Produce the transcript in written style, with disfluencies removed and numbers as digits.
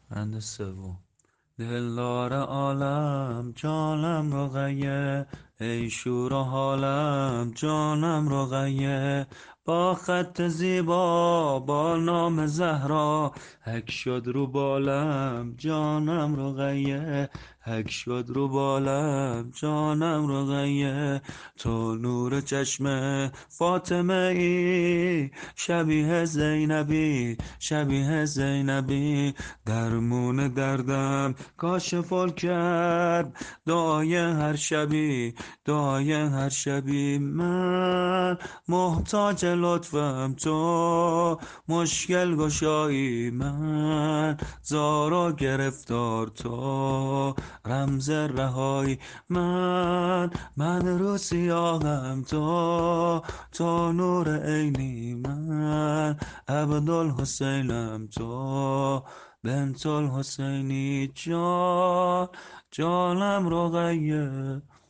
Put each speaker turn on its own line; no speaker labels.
بند سوم. دلدار عالم جانم رو غیه، ای شور و حالم جانم رو غیه. با خط زیبا با نام زهرا، حک شد رو بالم جانم رو غیه. حک شد رو بالم جانم رو غیه. تو نور چشم فاطمه ای، شبیه زینبی شبیه زینبی. درمون دردم کاشف کرد، دعای هر شبی دعای هر شبی. من محتاج لطفم، تو مشکل گشایی. من زار و گرفتار، تو رمز رهایی. من رو سیاهم، تو نور عینی. من عبدالحسینم، تو بنت الحسینی. جانم رقیه.